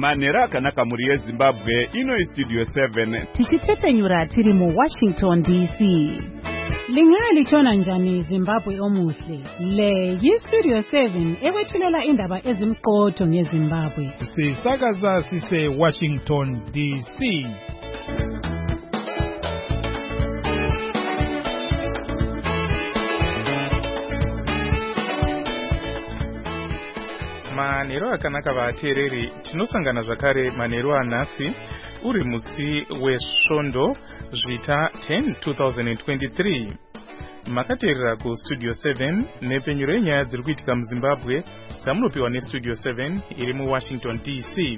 Manera akanaka muri yeZimbabwe ino Studio 7 tichitepenyura tiri mu Washington DC. Lingalitshona njani Zimbabwe omuhle? Le yiStudio 7 ekwethulela indaba ezimqotho ngeZimbabwe. Sisakaza sise Washington DC. Manero akanaka vateereri, tinosangana zvakare manero anhasi uri musi weSvondo zvita 10 2023. Makateerera kuStudio 7 nepenyuro yenyaya dziri kuitika muZimbabwe dzamunopiwa neStudio 7 iri muWashington DC.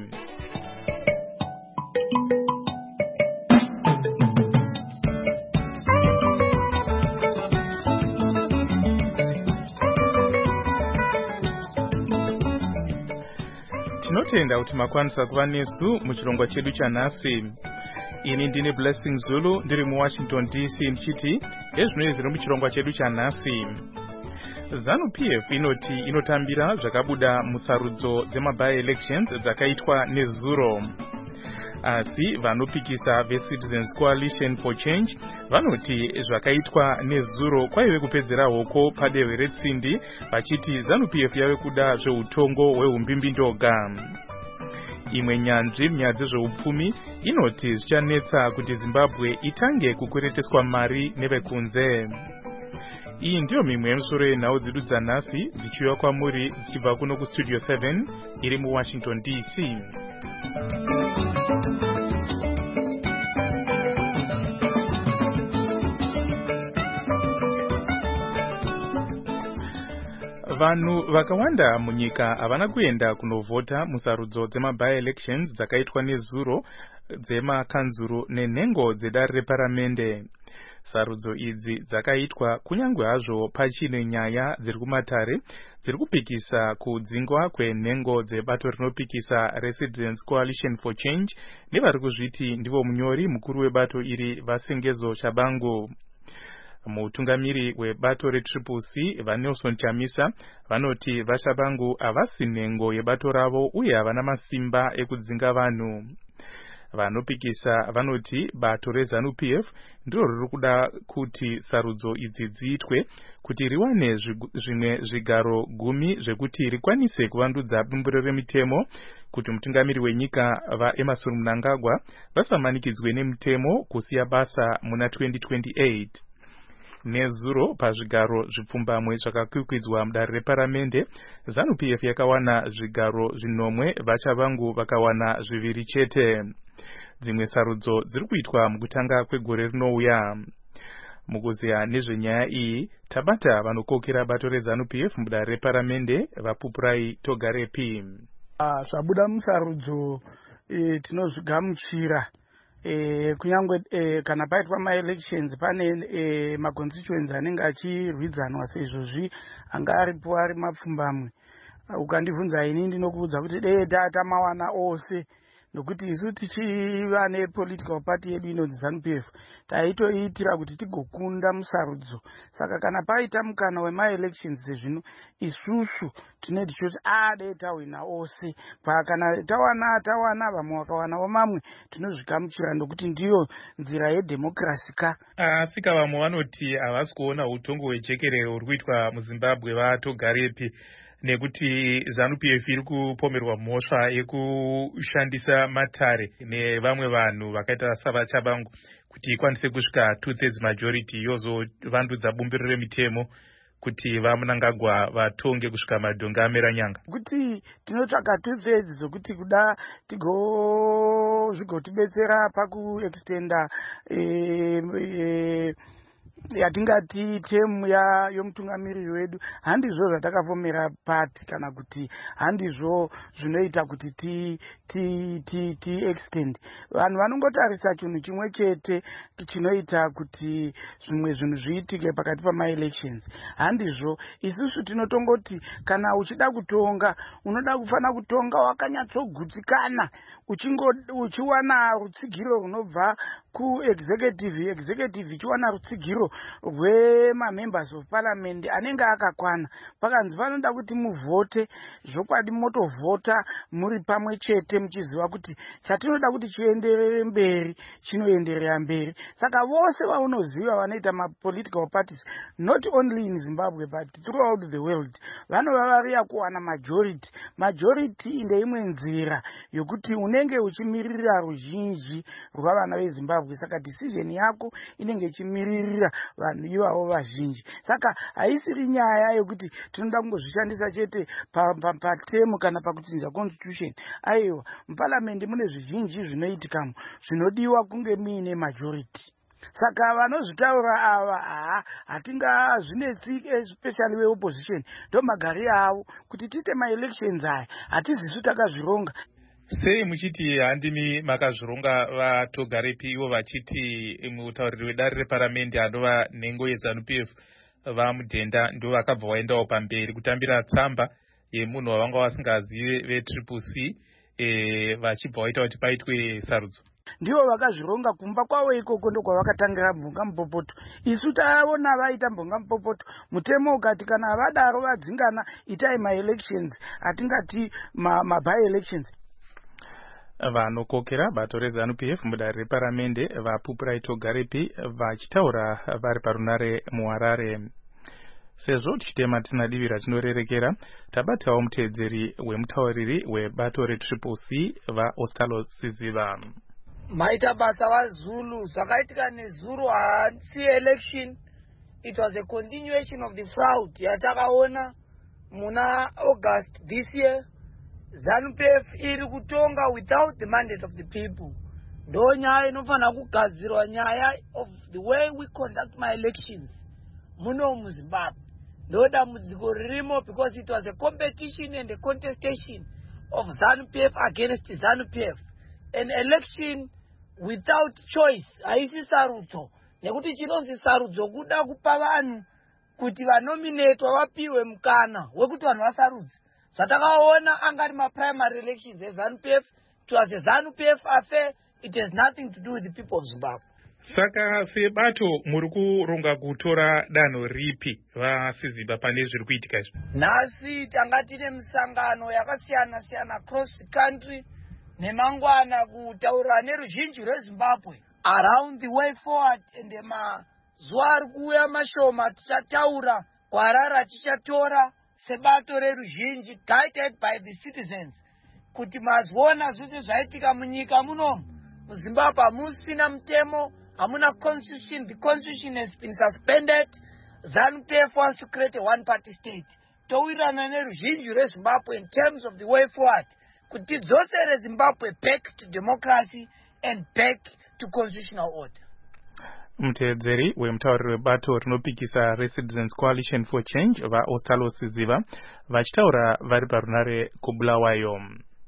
Tinotenda kuti makwanisa kuva nesu muchirongwa chedu chanhasi. Ini ndine Blessing Zulu ndiri muWashington DC ndichiti ezvinoi zviri muchirongwa chedu chanhasi. ZANU-PF inoti inotambira zvakabuda musarudzo dzema-by-elections dzakaitwa nezuro. Asi vanopikisa veCitizens Coalition for Change vanoti zvakaitwa nezuro kwaive kupedzera hoko padehwe retsindi vachiti ZANU-PF yave kuda zveutongo hwehumbimbindoga. Imwe nyanzvi munyaya dzezveupfumi inoti zvichanetsa kuti Zimbabwe itange kukwereteswa mari nevekunze. Iyi ndiyo mimwe yemisoro yenhau dzedu dzanhasi dzichiuya kwamuri dzichibva kuno kuStudio 7 iri muWashington DC. Vanhu vakawanda munyika havana kuenda kunovhota musarudzo dzema-by-elections dzakaitwa nezuro dzemakanzuru nenhengo dzedare reparamende. Sarudzo idzi dzakaitwa kunyange hazvo pachine nyaya dziri kumatare dziri kupikisa kudzingwa kwenhengo dzebato rinopikisa reCitizens Coalition for Change nevari kuzviti ndivo munyori mukuru webato iri Vasengezo Shabangu. Mutungamiri webato reCCC vaNelson Chamisa vanoti vaShabangu havasi nhengo yebato ravo uye havana masimba ekudzinga vanhu. Vanopikisa vanoti bato reZANU-PF ndiro riri kuda kuti sarudzo idzi dziitwe kuti riwane zvimwe zvigaro 10 zvekuti rikwanise kuvandudza bumbiro remitemo kuti mutungamiri wenyika vaEmmerson Mnangagwa vasamanikidzwe nemitemo kusiya basa muna 2028. Nezuro pazvigaro zvipfumbamwe zvakakwikwidzwa mudare reparamende, ZANU-PF yakawana zvigaro 9, vaChavangu vakawana 2 chete. Dzimwe sarudzo dziri kuitwa mukutanga kwegore rinouya. Mukuziya nezvenyaya iyi, tabata vanokokera bato reZANU-PF mudare reparamende vaPupurai Togarepi. Zvabuda musarudzo tinozvigamuchira. Kunyangwe kana paitwa ma-elections pane ma-constituency anenge achirwidzanwa seizvozvi anga aripo ari mapfumbamwe. Ukandibvunza ini ndinokuudza kuti dei tamawana ose, nokuti isu tichiva nepolitical party yedu inonzi ZANU-PF taitoitira kuti tigokunda musarudzo. Saka kana paita mukana wema-elections sezvino isusu tinoti choti dei tawina ose, kana tawana vamwe vakawanawo mamwe tinozvigamuchira nokuti ndiyo nzira yedhemokrasi ka. Asika vamwe vanoti havasi kuona utongo hwejekerere huri kuitwa muZimbabwe vaTogarepi nekuti ZANU-PF iri kupomerwa mhosva yekushandisa matare nevamwe vanhu vakaita savaChabangu kuti ikwanise kusvika 2/3 majority yozovandudza bumbiro remitemo kuti vaMnangagwa vatonge kusvika madhonge amera nyanga. Kuti tinotsvaka 2/3 dzokuti kuda zvigotibetsera pakuextenda yatingati temu yomutungamiriri wedu. Handizvo zvatakavomera pati kana kuti handizvo zvinoita kuti ti extend. Vanhu vanongotarisa chinhu chimwe chete chinoita kuti zvimwe zvinhu zviitike pakati pama-elections. Handizvo isusu tinotongoti kana uchida kutonga unoda kufana kutonga wakanyatsogutsikana, uchiwana rutsigiro runobva kuexecutive ichiwana rutsigiro rwemamembers of parliament anenge akakwana, pakanzi panoda kuti muvhote zvokwadi, motovhota muri pamwe chete muchiziva kuti chatinoda kuti chienderere mberi chinoenderera mberi. Saka vose vaunoziva vanoita mapolitical parties not only in Zimbabwe but throughout the world vanova variya kuwana majority ndeimwe nzira yokuti unenge uchimiririra ruzhinji rwavana veZimbabwe. Saka decision yako inenge ichimiririra vanhu ivavo vazhinji. Saka haisiri nyaya yokuti tinoda kungozvishandisa chete patemu kana pakutinza constitution. Aiwa, muparliament mune zvizhinji zvinoitikamo zvinodiwa kunge muine majority. Saka vanozvitaura ava hatingazvinetsi especially veopposition ndomagari avo kuti tiite maelections aya hatizisu takazvironga. Sei muchiti handimi makazvironga vatogarepi ivo vachiti mutauriri wedare reparamende anova nhengo yeZANU-PF vamudhenda ndo vakabva vaendawo pamberi kutambira tsamba yemunhu wavanga vasingazive veCCC vachibva vaita kuti paitwe sarudzo? Ndivo vakazvironga kumba kwavo ikoko ndokwavakatangira mvunga mupopoto. Isu taona vaita mvunga mupopoto, mutemo ukati kana vadaro vadzingana itai maelections, hatingati by-elections. Vanokokera bato reZANU-PF mudare reparamende vaPupurai Togarepi vachitaura vari parunare muHarare. Sezvo tichitema tisina divi ratinorerekera, tabatawo muteedzeri wemutauriri webato reCCC vaOstalo Siziva. Maita basa vaZulu zvakaitika neZulu hatsi election, it was a continuation of the fraud yatakaona muna August this year. ZANU-PF iri kutonga without the mandate of the people. Ndo nyaya inofana kugadzirwa nyaya of the way we conduct my elections muno muZimbabwe. Ndo dambudziko ririmo because it was a competition and a contestation of ZANU-PF against ZANU-PF. An election without choice haisi sarudzo, nekuti chinonzi sarudzo kuda kupa vanhu kuti vanominatwa vapiwe mukana wekuti vanhu vasarudze. Zvatakaona angari primary elections eZANU-PF, it was a ZANU-PF affair, it has nothing to do with the people of Zimbabwe. Saka sebato muri kuronga kutora danho ripi vaSiziva pane zviri kuitika izvi? Nhasi tanga tine misangano yakasiyana siyana across the country nemangwana kutaura neruzhinji rweZimbabwe around the way forward, and mazuva ari kuuya mashoma tichataura kwarara tichatora sebato reruzhinji guided by the citizens kuti maziona zvose zvaitika munyika muno muZimbabwe hamusina mutemo, hamuna constitution, the constitution has been suspended. ZANU-PF wants to create a one-party state. Towirana neruzhinji rweZimbabwe in terms of the way forward kuti dzosere Zimbabwe back to democracy and back to constitutional order. Muteedzeri wemutauriri webato rinopikisa reCitizens Coalition for Change vaOstalo Siziva vachitaura vari parunare kuBulawayo.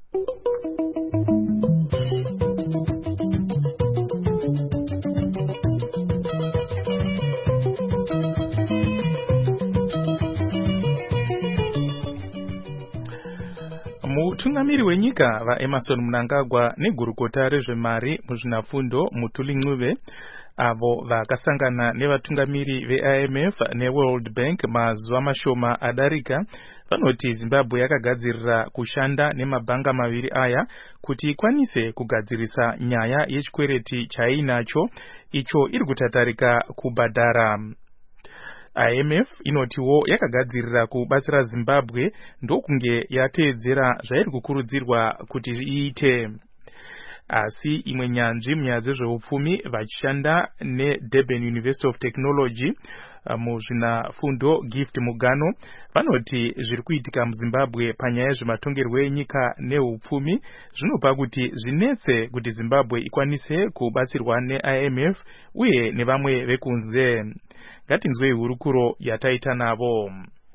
Mutungamiri wenyika vaEmmerson Mnangagwa negurukota rezvemari muzvinafundo Mutuli Ncube avo vakasangana nevatungamiri veIMF neWorld Bank mazuva mashoma adarika vanoti Zimbabwe yakagadzirira kushanda nemabhanga maviri aya kuti ikwanise kugadzirisa nyaya yechikwereti chainacho icho iri kutatarika kubhadhara. IMF inotiwo yakagadzirira kubatsira Zimbabwe ndokunge yateedzera zvairi kukurudzirwa kuti iite. Asi imwe nyanzvi munyaya dzezveupfumi vachishanda neDurban University of Technology muzvinafundo Gift Mugano vanoti zviri kuitika muZimbabwe panyaya zvematongerwo enyika neupfumi zvinopa kuti zvinetse kuti Zimbabwe ikwanise kubatsirwa neIMF uye nevamwe vekunze. Ngatinzwei hurukuro yataita navo.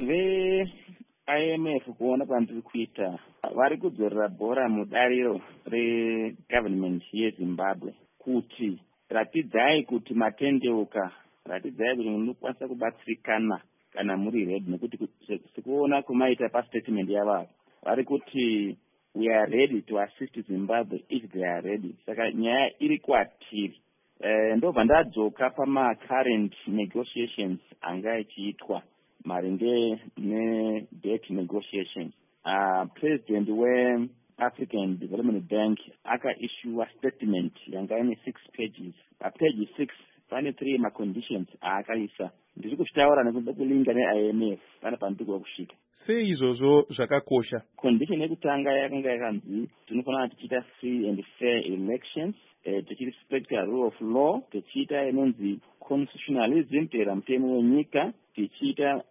IMF kuona kwandiri kuita vari kudzorera bhora mudariro regovernment yeZimbabwe kuti ratidzai kuti matendeuka, ratidzai kuti munokwanisa kubatsirikana kana muri ready, nekuti sekuona kumaita pastatement yavavo vari kuti we are ready to assist Zimbabwe if they are ready. Saka nyaya iri kwatiri. Ndobva ndadzoka pama-current negotiations anga ichiitwa maringe ne-debt negotiations. President we-African Development Bank aka-issue a statement yanga ine 6 pages. Page 6 pane 3 ma-conditions aakaisa. Ndiri kutaura nekuda kulinga ne-IMF pana pandiri kusvika. Sei izvozvo zvakakosha? Condition yekutanga yakanga yakanzi tinofanira tichiita free and fair elections, tichirespecta rule of law, tichiita inonzi constitutionalism, tera mutemo wenyika, tichiita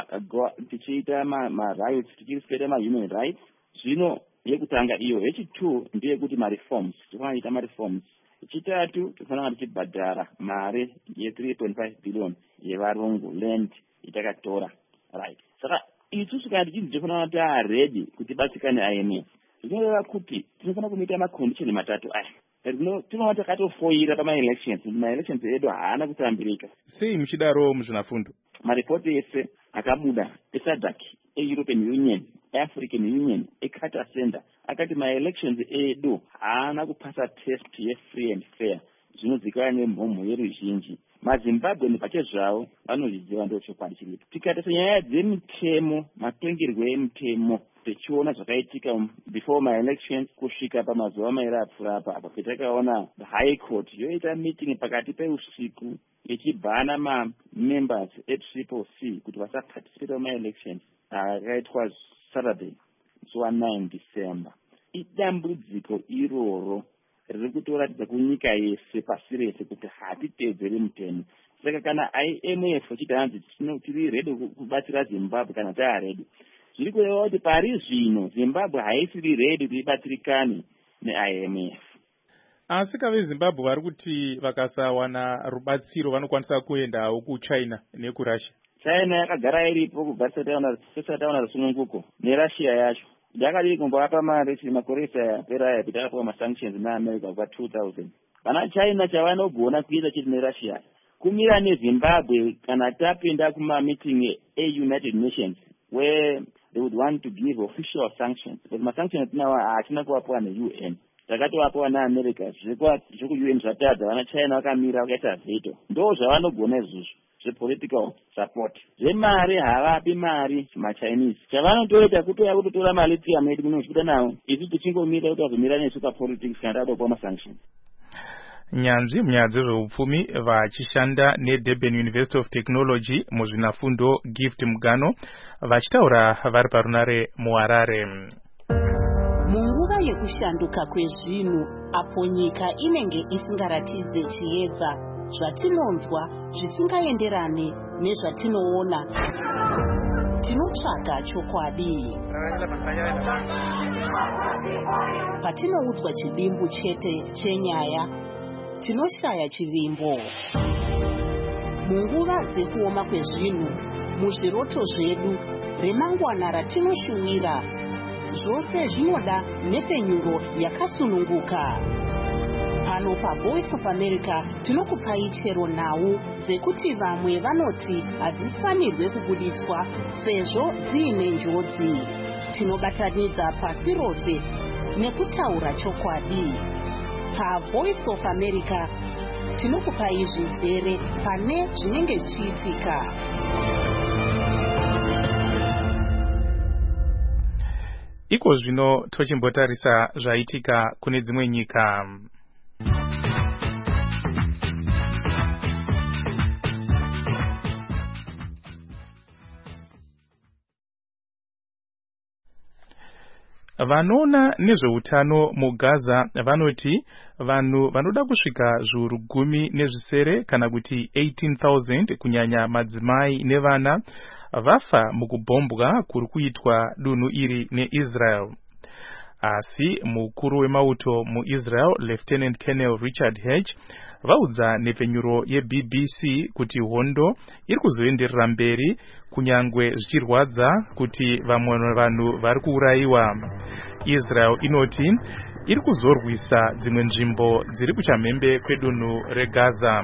ma-rights, tichirespecta ma-human rights. Zvino yekutanga iyo. Yechi2 ndeyekuti ma-reforms, tinofanira kuita ma-reforms. Yechitatu tinofanira tichibhadhara mari ye3.5 billion yevarungu land itakatora. Right. Saka isusu kana tichinzi tinofanira kuti ready kuti batsirane neIMF. Zvinoreva kuti tinofanira kumita macondition matatu aya. Tinoona takatofoira pama-elections. Ma-elections edu haana kutambirika. Sei muchidaro muzvinafundo? Maripoti ese akabuda eSADC, e-European Union, e-African Union, e-Carter Center akati ma-elections edu haana kupasa test ye-free and fair. Zvinozivikanwa nemhomho yeruzhinji. MaZimbabwe pachezvavo vanozviziva ndochokwadi chiripo. Tikatarisa nyaya dzemitemo, matongerwo emitemo, tichiona zvakaitika before my-elections kusvika pamazuva mairi apfuura apa petakaona the High Court yoita meeting pakati peusiku ichibhana ma-members e-CCC kuti vasaparticipate pama-elections akaitwa Saturday, so 9 December. Idambudziko iroro riri kutoratidza kunyika yese pasi rese kuti hatiteedzeri mutemo. Saka kana IMF ichiti hanzi tiri ready kubatsira Zimbabwe kana taaredi, zviri kureva kuti pari zvino Zimbabwe haisiri ready kuti ibatsirikane neIMF. Asi veZimbabwe vari kuti vakasawana rubatsiro vanokwanisa kuendawo kuChina nekuRussia. China yakagara iripo kubva tisataona rusununguko neRussia yacho. Yakadii kumbovapa mari makoresa yapera aya kuti akapiwa ma-sanctions neAmerica kubva 2000. Vana China chavanogona kuita chiri neRussia kumira neZimbabwe kana tapinda kuma-meeting e-United Nations where they would want to give official sanctions. But ma-sanctions tinawa hatina kuvapiwa ne-UN. Takatovapiwa neAmerica. Zveku-UN zvatadza, vana China vakamira vakaita veto. Ndo zvavanogona izvozvo. Political support. Zvemari havapi mari ma-Chinese. Chavanotoita kutoya kutotora ma-lithium edu kunochibuda nawo. Isu tichingomira kuti vazomira nesu pa-politics kana tava kupa ma-sanctions. Nyanzvi munyaya dzezveupfumi vachishanda neDurban University of Technology muzvinafundo Gift Mugano vachitaura vari parunare muHarare. Munguva yekushanduka kwezvinhu apo nyika inenge isingaratidze chiedza zvatinonzwa zvisingaenderane nezvatinoona, tinotsvaga chokwadi. Patinoudzwa chidimbu chete chenyaya, tinoshaya chivimbo. Munguva dzekuoma kwezvinhu, muzviroto zvedu, remangwana ratinoshuwira, zvose zvinoda nepenyuro yakasununguka. Pano paVoice of America tinokupai chero nhau dzekuti vamwe vanoti hadzifanirwe kubuditswa sezvo dziine njodzi. Tinobatanidza pasi rose nekutaura chokwadi. PaVoice of America tinokupai zvizere pane zvinenge zvichiitika. Iko zvino tochimbotarisa zvaitika kune dzimwe nyika. Vanoona nezveutano muGaza vanoti vanhu vanoda kusvika zviuru 10 kana kuti 18,000 kunyanya madzimai nevana vafa mukubhombwa kuri kuitwa dunhu iri neIsrael. Asi mukuru wemauto muIsrael Lieutenant Colonel Richard Hedge vaudza nepenyuro yeBBC kuti hondo iri kuzoenderera mberi kunyangwe zvichirwadza kuti vamwe vanhu vari kuurayiwa. Israel inoti iri kuzorwisa dzimwe nzvimbo dziri kuchamhembe kwedunhu reGaza.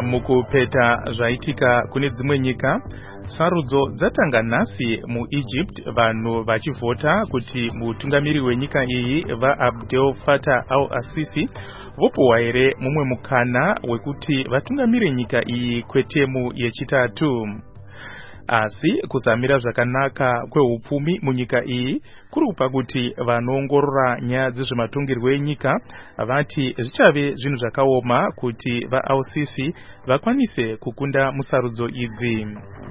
Mukupeta zvaitika kune dzimwe nyika, sarudzo dzatanga nhasi muEgypt, vanhu vachivhota kuti mutungamiri wenyika iyi vaAbdel Fattah al-Sisi vopuwa here mumwe mukana wekuti vatungamire nyika iyi kwetemu yechitatu. Asi kuzamira zvakanaka kweupfumi munyika iyi kuri kupa kuti vanoongorora nyaya dzezvematungirwo enyika vati zvichave zvinhu zvakaoma kuti vaAl-Sisi vakwanise kukunda musarudzo idzi.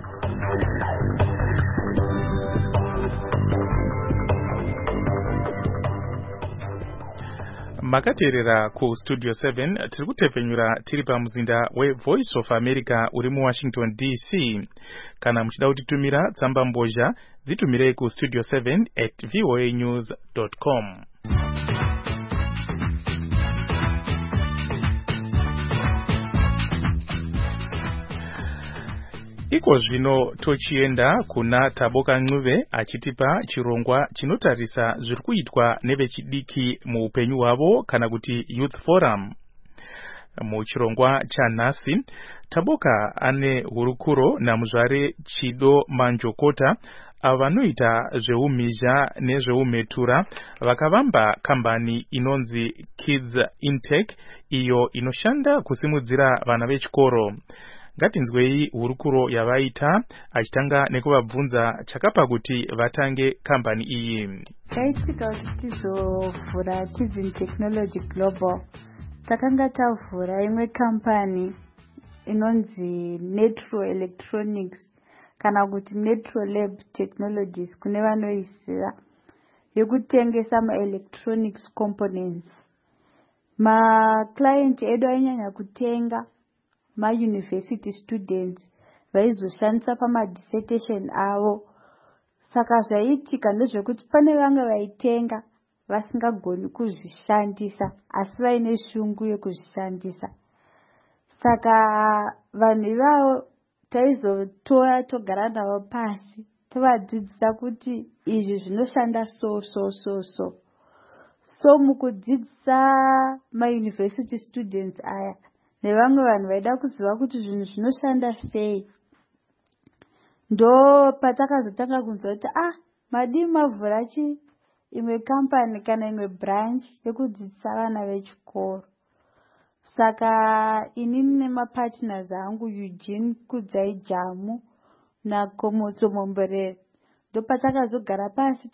Makateerera ku Studio 7 tiri kutepfenyura tiri pamuzinda weVoice of America uri muWashington DC. Kana muchida kutitumira tsamba mbozha dzitumirei ku studio7@voanews.com. Iko zvino tochienda kuna Taboka Ncube achitipa chirongwa chinotarisa zviri kuitwa nevechidiki muupenyu hwavo kana kuti Youth Forum. Muchirongwa chanhasi, Taboka ane hurukuro namuzvare Chido Manjokota avanoita zveumhizha nezveumhetura vakavamba kambani inonzi Kids Intake iyo inoshanda kusimudzira vana vechikoro. Ngatinzwei hurukuro yavaita achitanga nekuvabvunza chakapa kuti vatange kambani iyi. Taitika kuti tizovhura Kids Technology Global. Takanga tavhura imwe kampani inonzi Netro Electronics kana kuti Netro Lab Technologies kune vanoiziva, yekutengesa ma-electronics components. Ma-client edu ainyanya kutenga ma-university students vaizoshandisa pama-dissertation avo. Saka zvaitika ndezvekuti pane vamwe vaitenga vasingagoni kuzvishandisa asi vaine shungu yekuzvishandisa. Saka vanhu ivavo taizotora togara navo pasi tovadzidzisa kuti izvi zvinoshanda so mukudzidzisa ma-university students aya nevamwe vanhu vaida kuziva kuti zvinhu zvinoshanda sei, ndo patakazotanga kunzwa kuti madii mavhura imwe kampani kana imwe branch yekudzidzisa vana vechikoro. Saka inini nemapartners angu Eugene Kudzai Jamu naKomotso Momborere ndo patakazogara pasi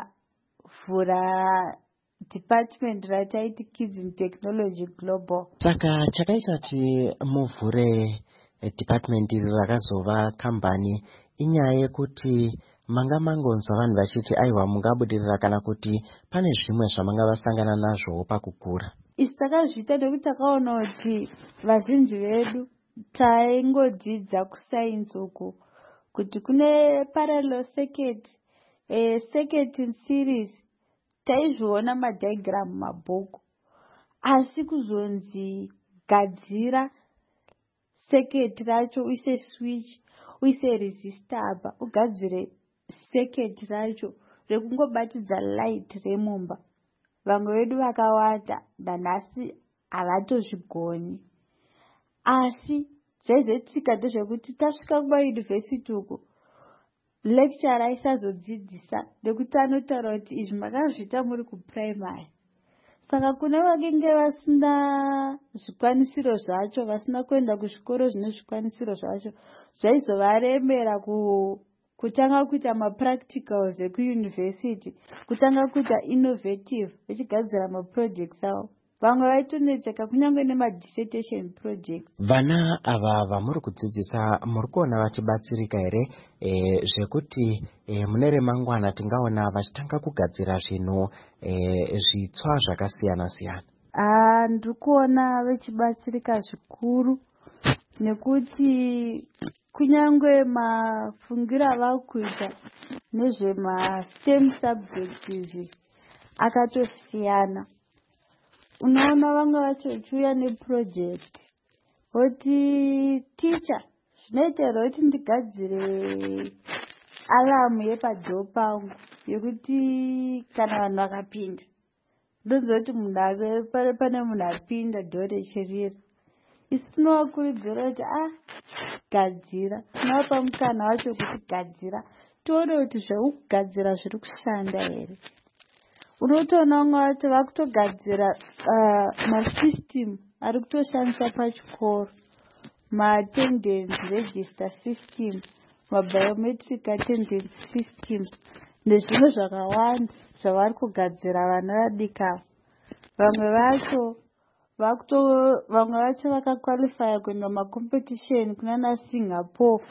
tikavhura department rataiti Kids in Technology Global. Saka chakaita kuti muvhure department iri rakazova kambani inyaya yekuti manga mangonzwa vanhu vachiti aiwa mungabudirira kana kuti pane zvimwe zvamanga vasangana nazvo pakukura. Isi takazviita nekuti takaona kuti vazhinji vedu taingodzidza kusainzi uku kuti kune parallel circuit, circuit in series taizviona madiagram mabhuku, asi kuzonzi gadzira circuit racho uise switch uise resistor apa ugadzire circuit racho rekungobatidza light remumba, vamwe vedu vakawanda nanhasi havatozvigoni. Asi zvaizoitika ndezvekuti tasvika kumayunivhesiti uku lecturer aisazodzidzisa nekuti anotaura kuti izvi makazviita muri kuprimary. Saka kune vakenge vasina zvikwanisiro zvacho, vasina kuenda kuzvikoro zvine zvikwanisiro zvacho, zvaizovaremera kutanga kuita mapracticals ekuyunivhesiti, kutanga kuita innovative vachigadzira maprojects avo. Vamwe vaitonetseka kunyange nemadissertation projects. Vana ava vamuri kudzidzisa muri kuona vachibatsirika here zvekuti mune remangwana tingaona vachitanga kugadzira zvinhu zvitsva zvakasiyana siyana? Ndiri kuona vachibatsirika zvikuru nekuti kunyange mafungiro avakuita nezvema-STEM subjects izvi akatosiyana. Unaona vamwe vacho vachiuya neproject voti teacher zvinoitera kuti ndigadzire alamu yepadhoo pangu yekuti kana vanhu vakapinda ndonzwa kuti munhu pane munhu apinda dhoo rechirira. isi tinovakurudzira kuti gadzira, tinovapa mukana wacho kuti gadzira, tione kuti zveukugadzira zviri kushanda here. Unotoona vamwe vacho vakutogadzira masystem ari kutoshandiswa pachikoro, ma-attendance register system, ma-biometric attendance system, nezvimwe zvakawanda zvavari kugadzira vana vadika. Vamwe vacho vakakwalifya kuenda macompetition kunana Singapore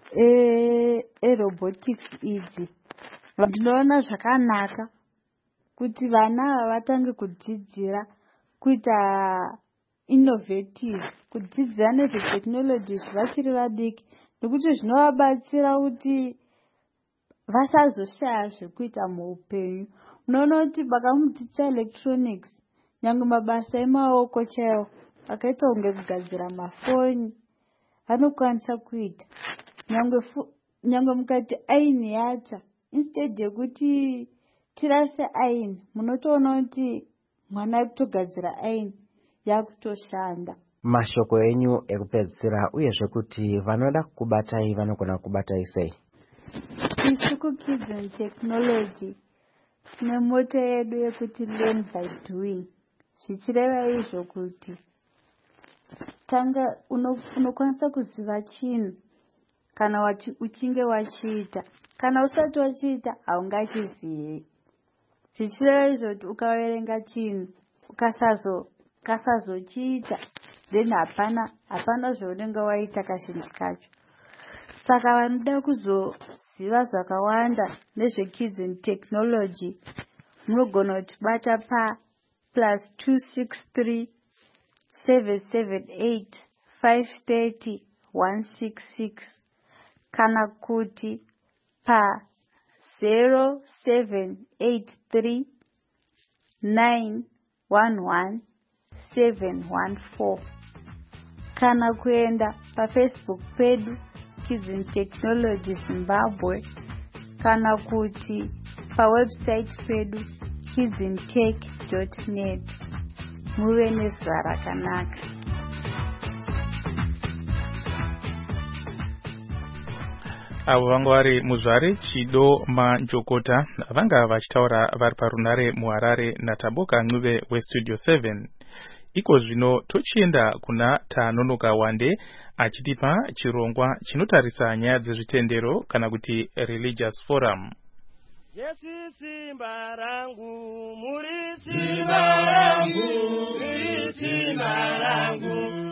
robotics idzi. Ndinoona zvakanaka kuti vana ava vatange kudzidzira kuita innovative, kudzidzira nezvetechnology vachiri vadiki, nekuti zvinovabatsira kuti vasazoshaya zvekuita muupenyu. Unoona kuti vakamudzidzisa electronics, nyangwe mabasa emaoko chaiwo akaita kunge kugadzira mafoni vanokwanisa kuita. Nyangwe mukati aini yacha, instead yekuti tirase aini, munotoona kuti mwana kutogadzira aini yakutoshanda. Mashoko enyu ekupedzisira uyezve kuti vanoda kukubatai vanogona kukubatai sei? Isu kuKids and Technology tine moto yedu yekuti learn by doing. Zvichireva izvo kuti tanga unokwanisa kuziva chinhu kana uchinge wachiita, kana usati wachiita haungachizivi. Zvichireva izvo kuti ukaverenga chinhu ukasazochiita, then hapana zvaunenge waita kazhinji kacho. Saka vanoda kuzoziva zvakawanda nezveKids and Technology munogona kutibata pa +263 778 530 166 kana kuti pa 0783 911 714 kana kuenda paFacebook pedu Kids and Technology Zimbabwe kana kuti pawebsite pedu kidsandtech.net. Muve nezuva rakanaka. Avo vanga vari Muzvare Chido Manjokota vanga vachitaura vari parunare muHarare naTaboka Ncube weStudio 7. Iko zvino tochienda kuna Tanonoka Wande achitipa chirongwa chinotarisa nyaya dzezvitendero kana kuti religious forum. Yesu simba rangu, muri simba rangu, muri simba rangu,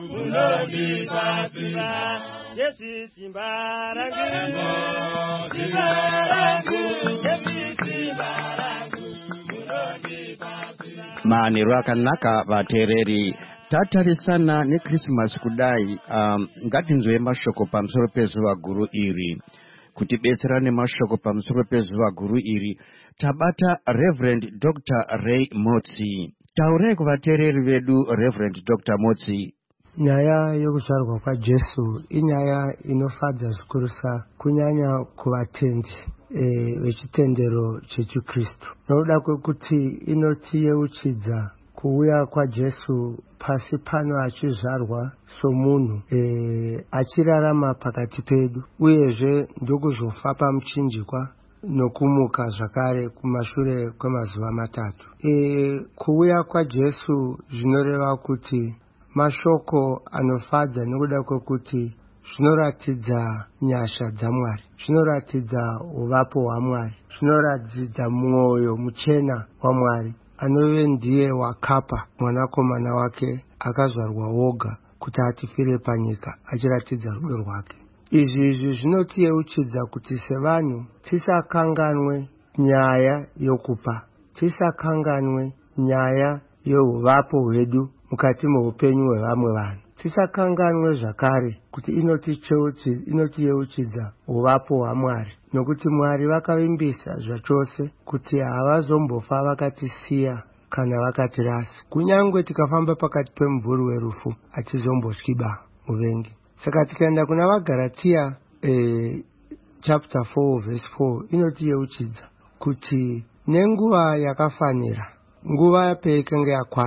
munondipapira. Yesu simba rangu, simba rangu, Yesu simba rangu, munondipapira. Manero akanaka vateereri, tatarisana neChristmas kudai, ngatinzwe mashoko pamusoro pezuva guru iri. Kuti betserane mashoko pamusoro pezuva guru iri, tabata Reverend Dr. Ray Motsi. Taurai kuvateereri vedu Reverend Dr. Motsi. Nyaya yokuzvarwa kwaJesu inyaya inofadza zvikurusa kunyanya kuvatendi vechitendero chechiKristu. Nokuda kwekuti inotiyeuchidza kuuya kwaJesu pasi pano achizvarwa somunhu achirarama pakati pedu, uyezve ndokuzofa pamuchinjikwa nokumuka zvakare kumashure kwemazuva matatu. Kuuya kwaJesu zvinoreva kuti mashoko anofadza nokuda kwekuti zvinoratidza nyasha dzaMwari, zvinoratidza uvapo hwaMwari, zvinoratidza mwoyo muchena waMwari anove ndiye wakapa mwanakomana wake akazvarwa woga kuti atifire panyika achiratidza rudo rwake. Izvi zvinotiyeuchidza kuti sevanhu tisakanganwe nyaya yokupa, tisakanganwe nyaya youvapo hwedu mukati meupenyu hwevamwe vanhu, tisakanganwe zvakare kuti inotiyeuchidza uvapo hwaMwari, nokuti Mwari vakavimbisa zvachose kuti havazombofa vakatisiya kana vakatirasa. Kunyangwe tikafamba pakati pemumvuri werufu hatizombotyiba muvengi. Saka tikaenda kuna vaGaratia chapter 4 verse 4 inotiyeuchidza kuti nenguva yakafanira, nguva yapeikenge yakwana,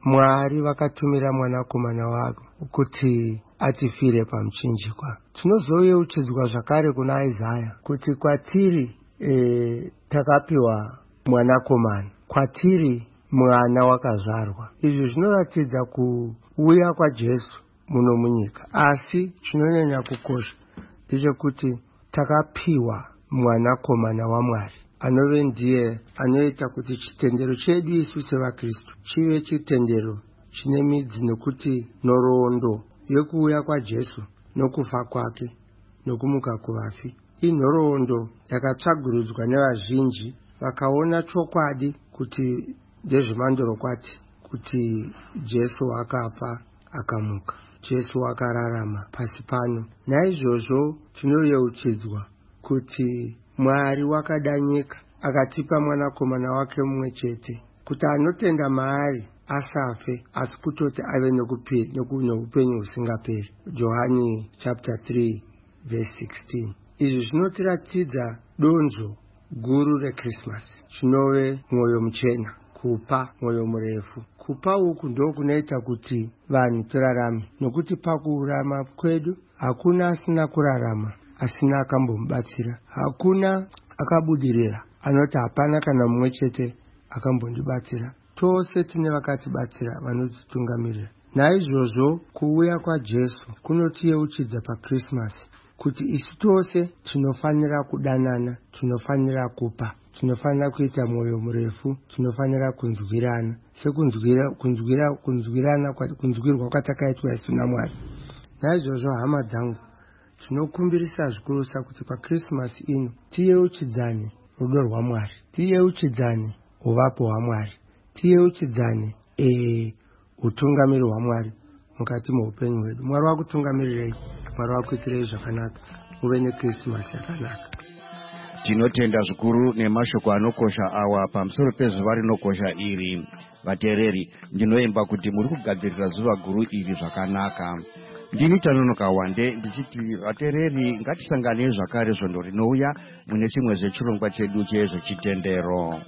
Mwari vakatumira mwanakomana wake kuti atifire pamuchinjikwa. Tinozoyeuchidzwa zvakare kuna Isaya kuti kwatiri takapiwa mwanakomana, kwatiri mwana wakazvarwa. Izvi zvinoratidza kuuya kwaJesu muno munyika, asi chinonyanya kukosha ndechekuti takapiwa mwanakomana waMwari anove ndiye anoita kuti chitendero chedu isu sevaKristu chive chitendero chine midzi, nekuti nhoroondo yekuuya kwaJesu nokufa kwake nokumuka kuvafi inhoroondo yakatsvagurudzwa nevazhinji vakaona chokwadi kuti ndezvemandorokwati kuti Jesu akafa akamuka, Jesu akararama pasi pano. Naizvozvo tinoyeuchidzwa kuti Mwari wakada nyika akatipa mwanakomana wake mumwe chete kuti anotenda maari asafe asi kutoti ave noupenyu husingaperi. Johani chapter 3 verse 16. Izvi zvinotiratidza donzvo guru reKrismasi, chinove mwoyo muchena, kupa mwoyo murefu. Kupa uku ndo kunoita kuti vanhu turarame, nokuti pakurarama kwedu hakuna asina kurarama asina akambomubatsira, hakuna akabudirira anoti hapana kana mumwe chete akambondibatsira. Tose tine vakatibatsira vanotitungamirira. Naizvozvo kuuya kwaJesu kunotiyeuchidza paKrismasi kuti isu tose tinofanira kudanana, tinofanira kupa, tinofanira kuita mwoyo murefu, tinofanira kunzwirana kunzwirwa kwatakaitwa isu naMwari. Naizvozvo hama dzangu, tinokumbirisa zvikurusa kuti paKrismasi ino tiyeuchidzane rudo rwaMwari, tiyeuchidzane uvapo hwaMwari, tiyeuchidzane utungamiri hwaMwari mukati muupenyu hwedu. Mwari wakutungamirirei, Mwari wakuitirei zvakanaka, muve neKrismasi yakanaka. Tinotenda zvikuru nemashoko anokosha awa pamusoro pezuva rinokosha iri. Vateereri, ndinoimba kuti muri kugadzirira zuva guru iri zvakanaka. Ndini Tanonoka Wande ndichiti vateereri ngatisanganei zvakare zvondo rinouya mune chimwe zvechirongwa chedu chezvechitendero.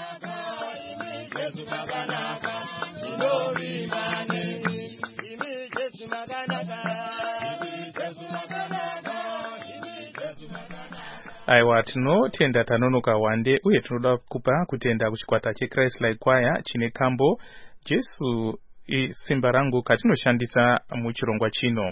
Aiwa, tinotenda Tanonoka Wande uye tinoda kupa kutenda kuchikwata cheChrist Like Choir chine kambo Jesu isimba rangu katinoshandisa muchirongwa chino.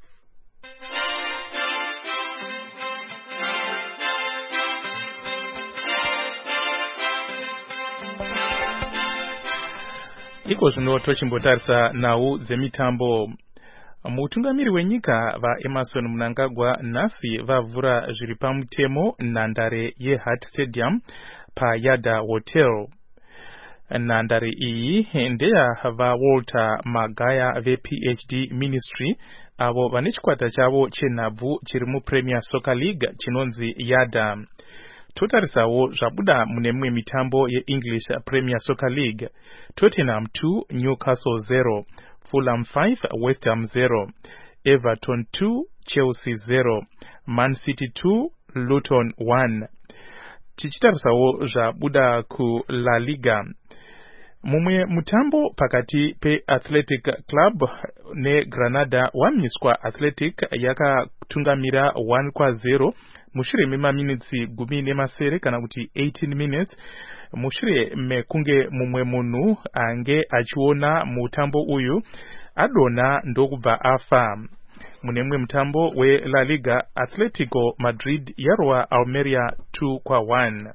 Iko zvino tochimbotarisa nhau dzemitambo. Mutungamiri wenyika vaEmerson Mnangagwa nhasi vavhura zviri pamutemo nhandare yeHart Stadium paYada Hotel. Nhandare iyi ndeya vaWalter Magaya vePhD Ministry avo vane chikwata chavo chenhabvu chiri muPremier Soccer League chinonzi Yada. Totarisawo zvabuda mune mimwe mitambo yeEnglish Premier Soccer League. Tottenham 2 Newcastle 0, Fulham 5 West Ham 0, Everton 2 Chelsea 0, Man City 2 Luton 1. Tichitarisawo zvabuda ku La Liga. Mumwe mutambo pakati peAthletic Club neGranada wamiswa Athletic yakatungamira 1-0 mushure memaminitsi 10 kana kuti 18 minutes mushure mekunge mumwe munhu ange achiona mutambo uyu adona ndokubva afa. Mune mumwe mutambo weLa Liga Atletico Madrid yarwa Almeria 2-1.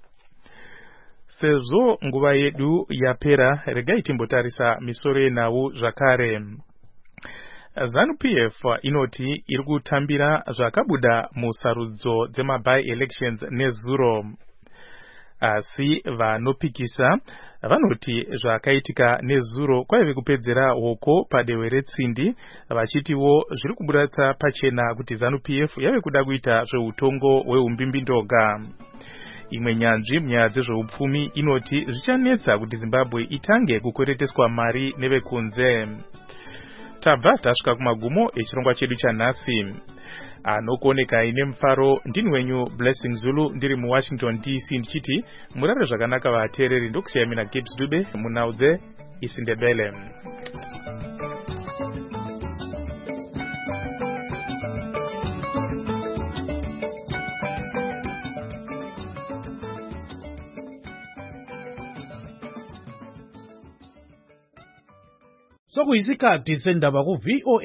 Sezvo nguva yedu yapera, regai timbotarisa misoro yenhau zvakare. ZANU-PF inoti iri kutambira zvakabuda musarudzo dzema-by-elections nezuro. Asi vanopikisa vanoti zvakaitika nezuro kwaive kupedzera hoko padehwe retsindi, vachitiwo zviri kubudatsa pachena kuti ZANU-PF yave kuda kuita zveutongo hweumbimbi-ndoga. Imwe nyanzvi munyaya dzezveupfumi inoti zvichanetsa kuti Zimbabwe itange kukwereteswa mari nevekunze. Tabva tasvika kumagumo echirongwa chedu chanhasi. Anokuoneka ine mufaro ndini wenyu Blessing Zulu ndiri muWashington DC ndichiti murare zvakanaka vateereri, ndokusiyai mina Gibbs Dube munhau dze isiNdebele. Sokuyisikhathi sendaba ku VOA